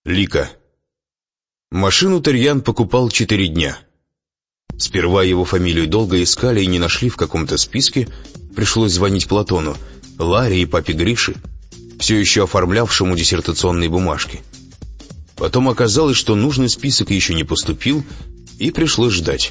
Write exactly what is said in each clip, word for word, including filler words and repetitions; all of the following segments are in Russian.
Лика. Машину Тарьян покупал четыре дня. Сперва его фамилию долго искали и не нашли в каком-то списке. Пришлось звонить Платону, Ларе и папе Грише, все еще оформлявшему диссертационные бумажки. Потом оказалось, что нужный список еще не поступил, и пришлось ждать.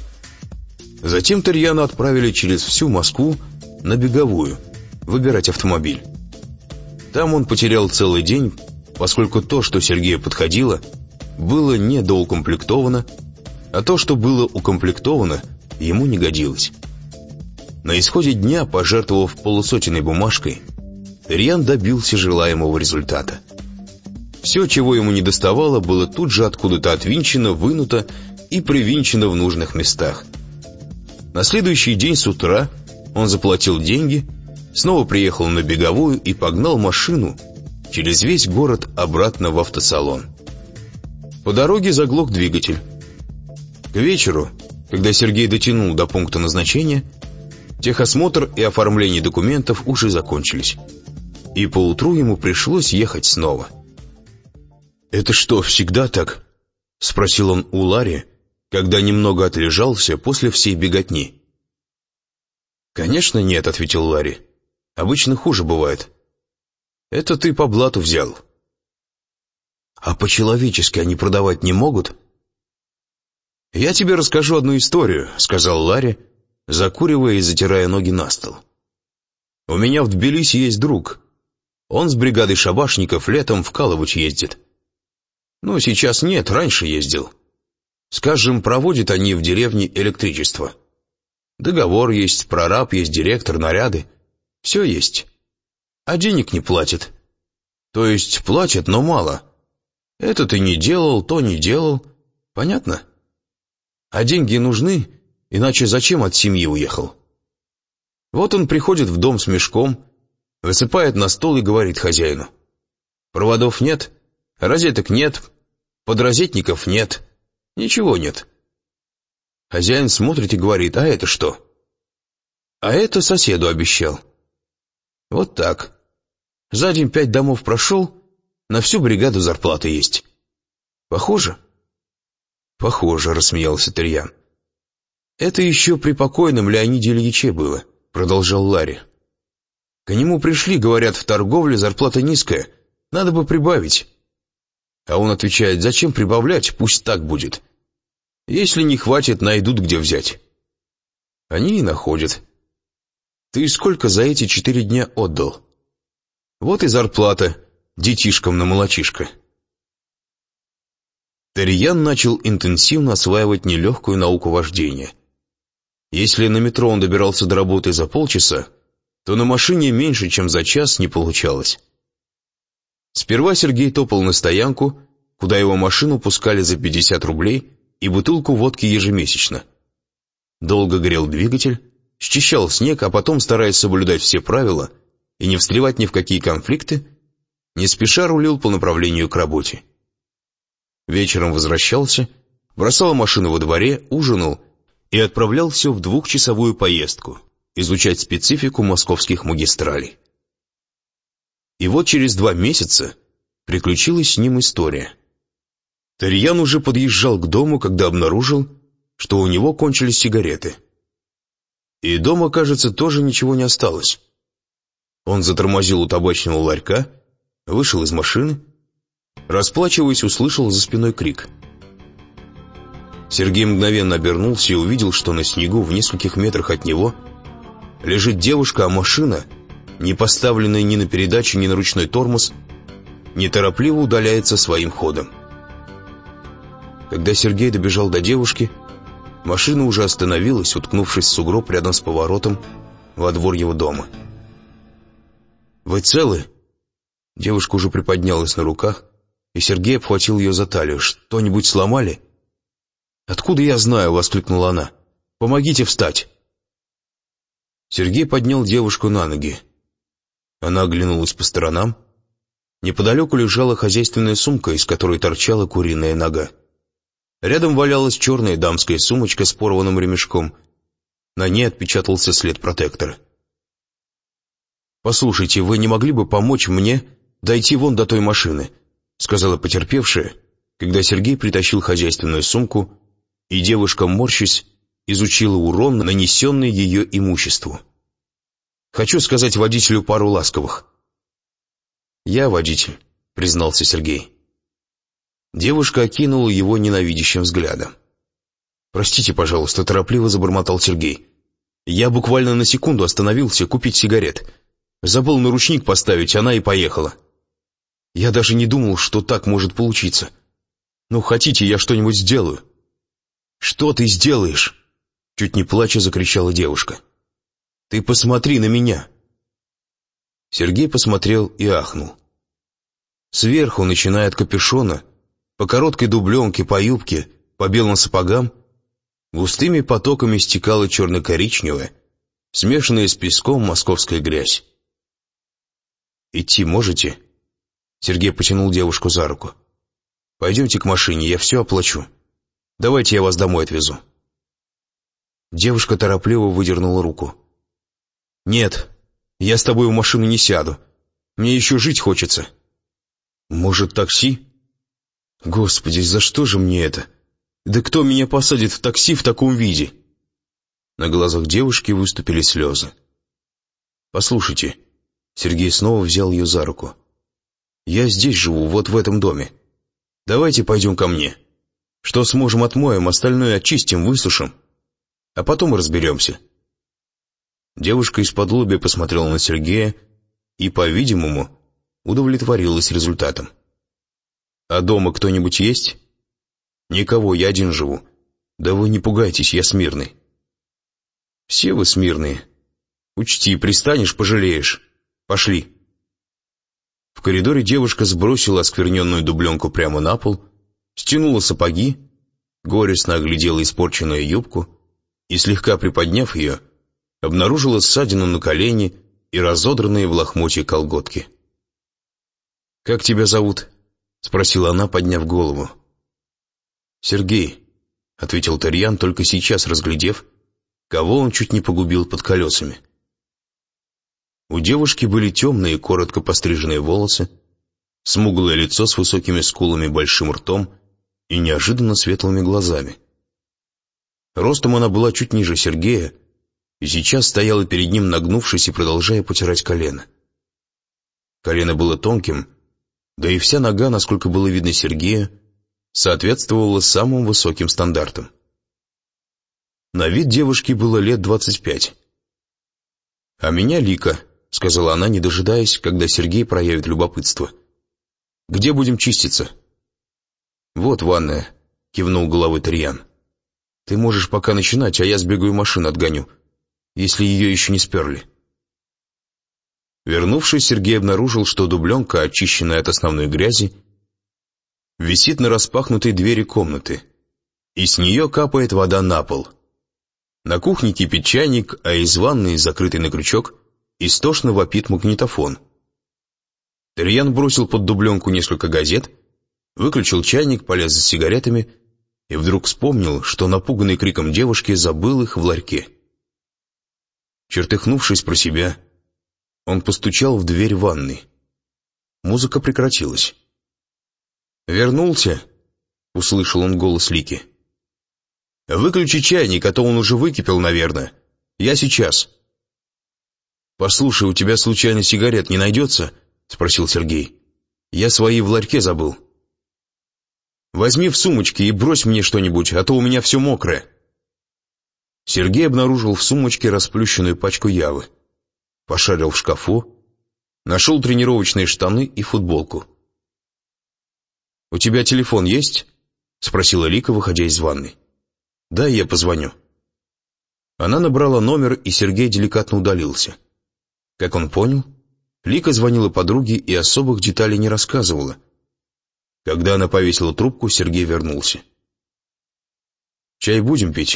Затем Тарьяна отправили через всю Москву на Беговую выбирать автомобиль. Там он потерял целый день, поскольку то, что Сергею подходило, было недоукомплектовано, а то, что было укомплектовано, ему не годилось. На исходе дня, пожертвовав полусотенной бумажкой, Тарьян добился желаемого результата. Все, чего ему недоставало, было тут же откуда-то отвинчено, вынуто и привинчено в нужных местах. На следующий день с утра он заплатил деньги, снова приехал на Беговую и погнал машину через весь город обратно в автосалон. По дороге заглох двигатель. К вечеру, когда Сергей дотянул до пункта назначения, техосмотр и оформление документов уже закончились, и поутру ему пришлось ехать снова. «Это что, всегда так?» — спросил он у Лари, когда немного отлежался после всей беготни. «Конечно нет», — ответил Лари. «Обычно хуже бывает. Это ты по блату взял». «А по-человечески они продавать не могут?» «Я тебе расскажу одну историю», — сказал Лари, закуривая и затирая ноги на стол. «У меня в Тбилиси есть друг. Он с бригадой шабашников летом в Каловыч ездит. Ну, сейчас нет, раньше ездил. Скажем, проводят они в деревне электричество. Договор есть, прораб есть, директор, наряды. Все есть. А денег не платят. То есть платят, но мало. Это ты не делал, то не делал. Понятно? А деньги нужны, иначе зачем от семьи уехал? Вот он приходит в дом с мешком, высыпает на стол и говорит хозяину: проводов нет, розеток нет, подрозетников нет, ничего нет. Хозяин смотрит и говорит: а это что? А это соседу обещал. Вот так. За день пять домов прошел, на всю бригаду зарплата есть. Похоже? Похоже, рассмеялся Тарьян. Это еще при покойном Леониде Ильиче было, продолжал Лари. К нему пришли, говорят, в торговле зарплата низкая, надо бы прибавить. А он отвечает: зачем прибавлять, пусть так будет. Если не хватит, найдут где взять. Они и находят. Ты сколько за эти четыре дня отдал? Вот и зарплата детишкам на молочишко. Тарьян начал интенсивно осваивать нелегкую науку вождения. Если на метро он добирался до работы за полчаса, то на машине меньше, чем за час не получалось. Сперва Сергей топал на стоянку, куда его машину пускали за пятьдесят рублей и бутылку водки ежемесячно. Долго грел двигатель, счищал снег, а потом, стараясь соблюдать все правила и не встревать ни в какие конфликты, не спеша рулил по направлению к работе. Вечером возвращался, бросал машину во дворе, ужинал и отправлялся в двухчасовую поездку изучать специфику московских магистралей. И вот через два месяца приключилась с ним история. Тарьян уже подъезжал к дому, когда обнаружил, что у него кончились сигареты. И дома, кажется, тоже ничего не осталось. Он затормозил у табачного ларька, вышел из машины, расплачиваясь, услышал за спиной крик. Сергей мгновенно обернулся и увидел, что на снегу в нескольких метрах от него лежит девушка, а машина, не поставленная ни на передачу, ни на ручной тормоз, неторопливо удаляется своим ходом. Когда Сергей добежал до девушки, машина уже остановилась, уткнувшись в сугроб рядом с поворотом во двор его дома. «Вы целы?» Девушка уже приподнялась на руках, и Сергей обхватил ее за талию. «Что-нибудь сломали?» «Откуда я знаю?» — воскликнула она. «Помогите встать!» Сергей поднял девушку на ноги. Она оглянулась по сторонам. Неподалеку лежала хозяйственная сумка, из которой торчала куриная нога. Рядом валялась черная дамская сумочка с порванным ремешком. На ней отпечатался след протектора. «Послушайте, вы не могли бы помочь мне дойти вон до той машины? — сказала потерпевшая, когда Сергей притащил хозяйственную сумку, и девушка, морщась, изучила урон, нанесенный ее имуществу. «Хочу сказать водителю пару ласковых». «Я водитель», — признался Сергей. Девушка окинула его ненавидящим взглядом. «Простите, пожалуйста», — торопливо забормотал Сергей. «Я буквально на секунду остановился купить сигарет. Забыл наручник поставить, она и поехала. Я даже не думал, что так может получиться. Ну, хотите, я что-нибудь сделаю?» «Что ты сделаешь?» — чуть не плача закричала девушка. «Ты посмотри на меня!» Сергей посмотрел и ахнул. Сверху, начиная от капюшона, по короткой дубленке, по юбке, по белым сапогам, густыми потоками стекала черно-коричневая, смешанная с песком московская грязь. «Идти можете?» Сергей потянул девушку за руку. «Пойдемте к машине, я все оплачу. Давайте я вас домой отвезу». Девушка торопливо выдернула руку. «Нет, я с тобой в машину не сяду. Мне еще жить хочется». «Может, такси?» «Господи, за что же мне это? Да кто меня посадит в такси в таком виде?» На глазах девушки выступили слезы. «Послушайте», — Сергей снова взял ее за руку. «Я здесь живу, вот в этом доме. Давайте пойдем ко мне. Что сможем, отмоем, остальное очистим, высушим. А потом разберемся». Девушка из-под-лобья посмотрела на Сергея и, по-видимому, удовлетворилась результатом. «А дома кто-нибудь есть?» «Никого, я один живу. Да вы не пугайтесь, я смирный». «Все вы смирные. Учти, пристанешь, пожалеешь. Пошли». В коридоре девушка сбросила оскверненную дубленку прямо на пол, стянула сапоги, горестно оглядела испорченную юбку и, слегка приподняв ее, обнаружила ссадину на колени и разодранные в лохмотья колготки. «Как тебя зовут?» — спросила она, подняв голову. «Сергей», — ответил Тарьян, только сейчас разглядев, кого он чуть не погубил под колесами. У девушки были темные, коротко постриженные волосы, смуглое лицо с высокими скулами, большим ртом и неожиданно светлыми глазами. Ростом она была чуть ниже Сергея и сейчас стояла перед ним, нагнувшись и продолжая потирать колено. Колено было тонким, да и вся нога, насколько было видно Сергея, соответствовала самым высоким стандартам. На вид девушке было лет двадцать пять. «А меня Лика», — сказала она, не дожидаясь, когда Сергей проявит любопытство. «Где будем чиститься?» «Вот ванная», — кивнул головой Тарьян. «Ты можешь пока начинать, а я сбегаю машину отгоню, если ее еще не сперли». Вернувшись, Сергей обнаружил, что дубленка, очищенная от основной грязи, висит на распахнутой двери комнаты, и с нее капает вода на пол. На кухне кипит чайник, а из ванной, закрытый на крючок, истошно вопит магнитофон. Тарьян бросил под дубленку несколько газет, выключил чайник, полез за сигаретами и вдруг вспомнил, что, напуганный криком девушки, забыл их в ларьке. Чертыхнувшись про себя, он постучал в дверь ванной. Музыка прекратилась. «Вернулся?» — услышал он голос Лики. «Выключи чайник, а то он уже выкипел, наверное. Я сейчас». «Послушай, у тебя случайно сигарет не найдется?» — спросил Сергей. «Я свои в ларьке забыл». «Возьми в сумочке и брось мне что-нибудь, а то у меня все мокрое». Сергей обнаружил в сумочке расплющенную пачку явы. Пошарил в шкафу, нашел тренировочные штаны и футболку. «У тебя телефон есть?» — спросила Лика, выходя из ванной. «Да, я позвоню». Она набрала номер, и Сергей деликатно удалился. Как он понял, Лика звонила подруге и особых деталей не рассказывала. Когда она повесила трубку, Сергей вернулся. «Чай будем пить?»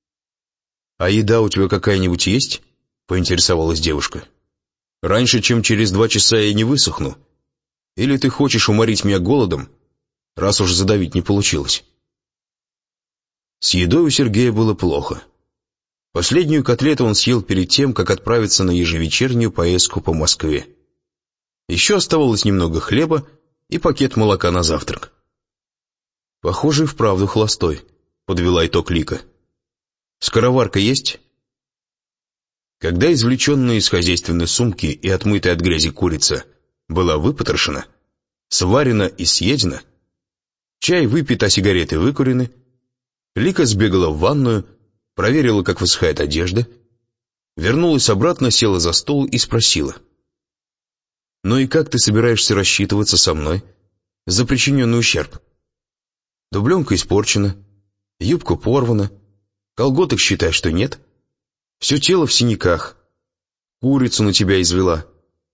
«А еда у тебя какая-нибудь есть?» — поинтересовалась девушка. «Раньше, чем через два часа, я не высохну. Или ты хочешь уморить меня голодом, раз уж задавить не получилось?» С едой у Сергея было плохо. Последнюю котлету он съел перед тем, как отправиться на ежевечернюю поездку по Москве. Еще оставалось немного хлеба и пакет молока на завтрак. «Похоже, и вправду холостой», — подвела итог Лика. «Скороварка есть?» Когда извлеченная из хозяйственной сумки и отмытая от грязи курица была выпотрошена, сварена и съедена, чай выпит, а сигареты выкурены, Лика сбегала в ванную, проверила, как высыхает одежда, вернулась обратно, села за стол и спросила: «Ну и как ты собираешься рассчитываться со мной за причиненный ущерб? Дубленка испорчена, юбка порвана, колготок считай, что нет, все тело в синяках, курицу на тебя извела».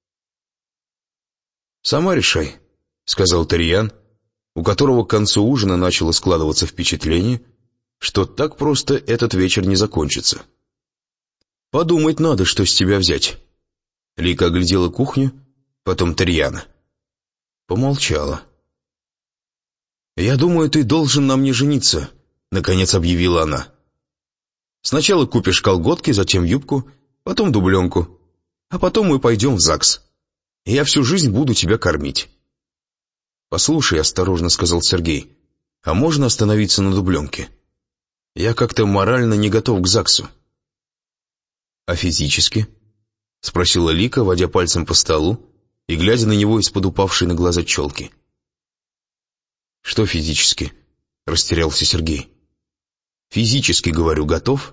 «Сама решай», — сказал Тарьян, у которого к концу ужина начало складываться впечатление, что так просто этот вечер не закончится. «Подумать надо, что с тебя взять». Лика оглядела кухню, потом Тарьяна. Помолчала. «Я думаю, ты должен на мне жениться», — наконец объявила она. «Сначала купишь колготки, затем юбку, потом дубленку, а потом мы пойдем в ЗАГС. И я всю жизнь буду тебя кормить». «Послушай», — осторожно сказал Сергей, — «а можно остановиться на дубленке? Я как-то морально не готов к ЗАГСу». «А физически?» — спросила Лика, водя пальцем по столу и глядя на него из-под упавшей на глаза челки. «Что физически?» — растерялся Сергей. «Физически, говорю, готов?»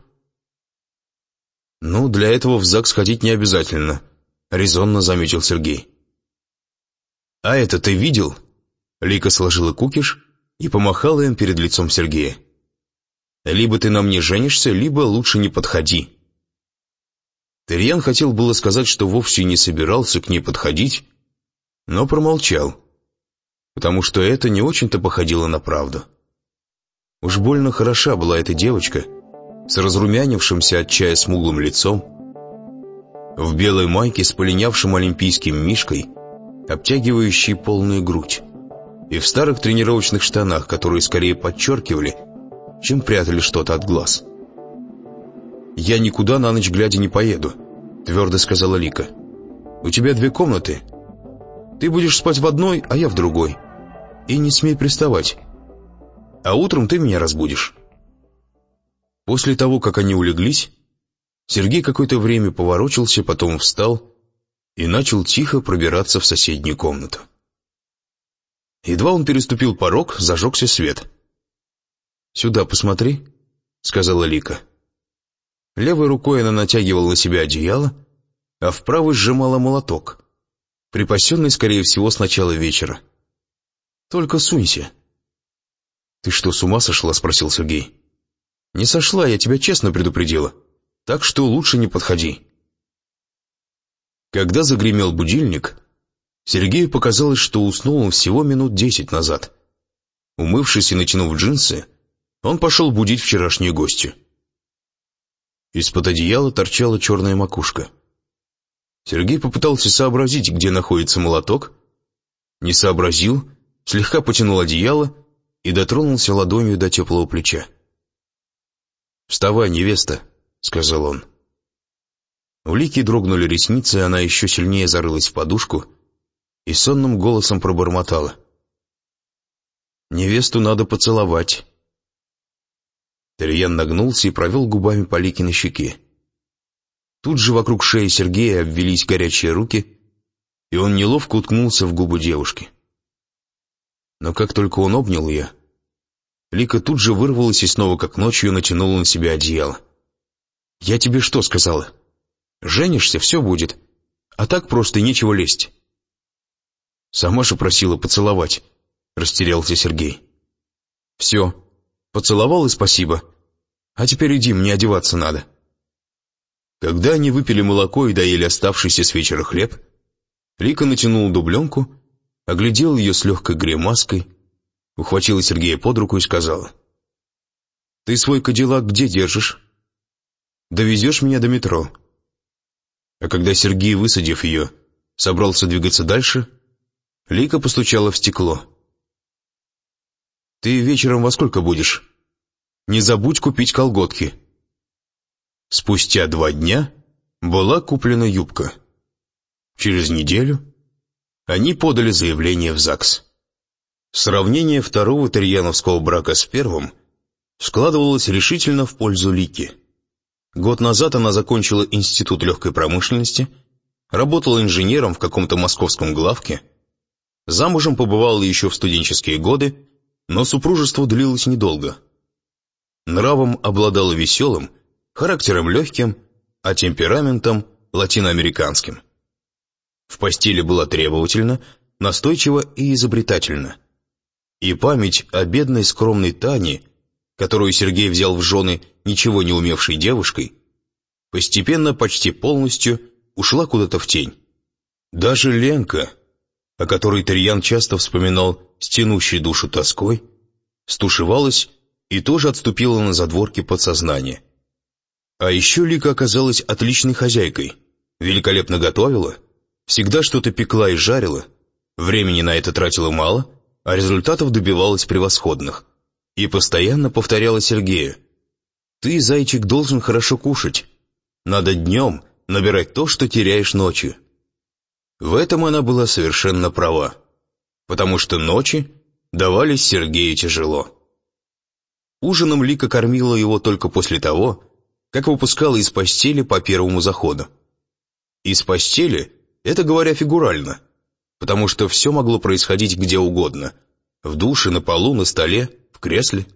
«Ну, для этого в ЗАГС ходить не обязательно», — резонно заметил Сергей. «А это ты видел?» Лика сложила кукиш и помахала им перед лицом Сергея. «Либо ты на мне женишься, либо лучше не подходи». Тарьян хотел было сказать, что вовсе не собирался к ней подходить, но промолчал, потому что это не очень-то походило на правду. Уж больно хороша была эта девочка с разрумянившимся от чая смуглым лицом, в белой майке с полинявшим олимпийским мишкой, обтягивающей полную грудь, и в старых тренировочных штанах, которые скорее подчеркивали, чем прятали что-то от глаз. «Я никуда на ночь глядя не поеду», — твердо сказала Лика. «У тебя две комнаты. Ты будешь спать в одной, а я в другой. И не смей приставать. А утром ты меня разбудишь». После того, как они улеглись, Сергей какое-то время поворочился, потом встал и начал тихо пробираться в соседнюю комнату. Едва он переступил порог, зажегся свет. «Сюда посмотри», — сказала Лика. Левой рукой она натягивала на себя одеяло, а в правой сжимала молоток, припасенный, скорее всего, с начала вечера. «Только сунься». «Ты что, с ума сошла?» — спросил Сергей. «Не сошла, я тебя честно предупредила. Так что лучше не подходи». Когда загремел будильник, Сергею показалось, что уснул он всего минут десять назад. Умывшись и натянув джинсы, он пошел будить вчерашнюю гостью. Из-под одеяла торчала черная макушка. Сергей попытался сообразить, где находится молоток, не сообразил, слегка потянул одеяло и дотронулся ладонью до теплого плеча. «Вставай, невеста», — сказал он. У Лики дрогнули ресницы, она еще сильнее зарылась в подушку и сонным голосом пробормотала: «Невесту надо поцеловать». Тарьян нагнулся и провел губами по Ликиной щеке. Тут же вокруг шеи Сергея обвились горячие руки, и он неловко уткнулся в губы девушки. Но как только он обнял ее, Лика тут же вырвалась и снова, как ночью, натянула на себя одеяло. «Я тебе что сказала? Женишься, все будет, а так просто нечего лезть». «Сама же просила поцеловать», — растерялся Сергей. «Все, поцеловал и спасибо. А теперь иди, мне одеваться надо». Когда они выпили молоко и доели оставшийся с вечера хлеб, Лика натянула дубленку, оглядела ее с легкой гримаской, ухватила Сергея под руку и сказала: «Ты свой кадиллак где держишь? Довезешь меня до метро». А когда Сергей, высадив ее, собрался двигаться дальше, Лика постучала в стекло. «Ты вечером во сколько будешь? Не забудь купить колготки». Спустя два дня была куплена юбка. Через неделю они подали заявление в ЗАГС. Сравнение второго Тарьяновского брака с первым складывалось решительно в пользу Лики. Год назад она закончила институт легкой промышленности, работала инженером в каком-то московском главке, замужем побывала еще в студенческие годы, но супружество длилось недолго. Нравом обладала веселым, характером легким, а темпераментом латиноамериканским. В постели была требовательна, настойчива и изобретательна. И память о бедной скромной Тане, которую Сергей взял в жены ничего не умевшей девушкой, постепенно, почти полностью ушла куда-то в тень. Даже Ленка, о которой Тарьян часто вспоминал с тянущей душу тоской, стушевалась и тоже отступила на задворки подсознания. А еще Лика оказалась отличной хозяйкой, великолепно готовила, всегда что-то пекла и жарила, времени на это тратила мало, а результатов добивалась превосходных. И постоянно повторяла Сергею: «Ты, зайчик, должен хорошо кушать. Надо днем набирать то, что теряешь ночью». В этом она была совершенно права, потому что ночи давались Сергею тяжело. Ужином Лика кормила его только после того, как выпускала из постели по первому заходу. Из постели — это говоря фигурально, потому что все могло происходить где угодно — в душе, на полу, на столе, в кресле.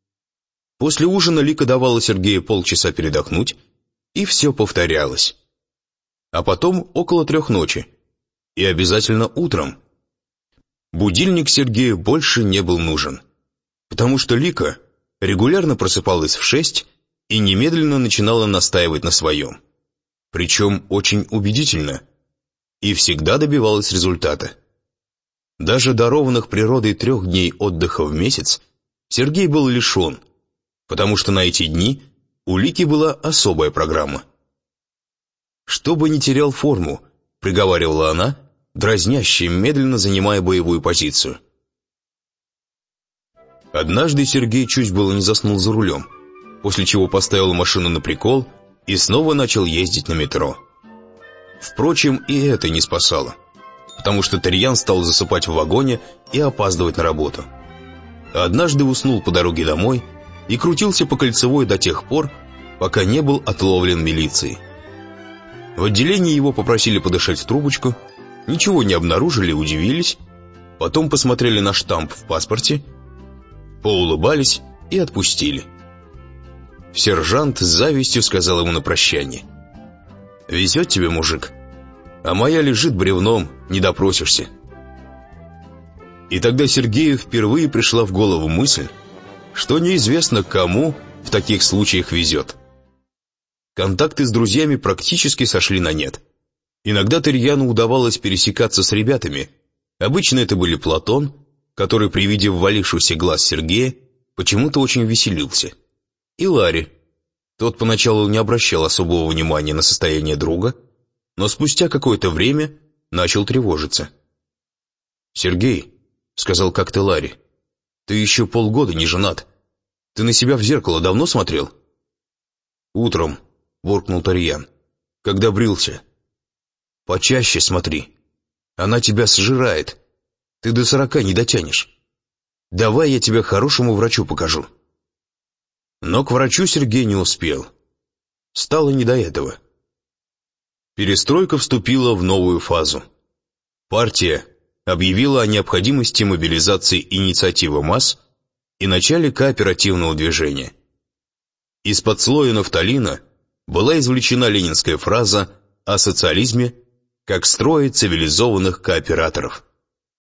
После ужина Лика давала Сергею полчаса передохнуть, и все повторялось. А потом около трех ночи, и обязательно утром. Будильник Сергею больше не был нужен, потому что Лика регулярно просыпалась в шесть и немедленно начинала настаивать на своем, причем очень убедительно, и всегда добивалась результата. Даже дарованных природой трех дней отдыха в месяц Сергей был лишен, потому что на эти дни у Лики была особая программа. «Чтобы не терял форму», — приговаривала она, дразняще, медленно занимая боевую позицию. Однажды Сергей чуть было не заснул за рулем, после чего поставил машину на прикол и снова начал ездить на метро. Впрочем, и это не спасало, потому что Тарьян стал засыпать в вагоне и опаздывать на работу. Однажды уснул по дороге домой и крутился по Кольцевой до тех пор, пока не был отловлен милицией. В отделении его попросили подышать в трубочку, ничего не обнаружили, удивились, потом посмотрели на штамп в паспорте, поулыбались и отпустили. Сержант с завистью сказал ему на прощание: «Везет тебе, мужик, а моя лежит бревном, не допросишься». И тогда Сергею впервые пришла в голову мысль, что неизвестно, кому в таких случаях везет. Контакты с друзьями практически сошли на нет. Иногда Тарьяну удавалось пересекаться с ребятами. Обычно это были Платон, который при виде ввалившихся глаз Сергея почему-то очень веселился, и Ларри. Тот поначалу не обращал особого внимания на состояние друга, но спустя какое-то время начал тревожиться. «Сергей», — сказал как-то Ларри, — «ты еще полгода не женат. Ты на себя в зеркало давно смотрел?» «Утром», — буркнул Тарьян, — «когда брился». «Почаще смотри. Она тебя сжирает. Ты до сорока не дотянешь. Давай я тебя хорошему врачу покажу». Но к врачу Сергей не успел. Стало не до этого. Перестройка вступила в новую фазу. Партия объявила о необходимости мобилизации инициативы масс и начале кооперативного движения. Из-под слоя нафталина была извлечена ленинская фраза о социализме как строе цивилизованных кооператоров.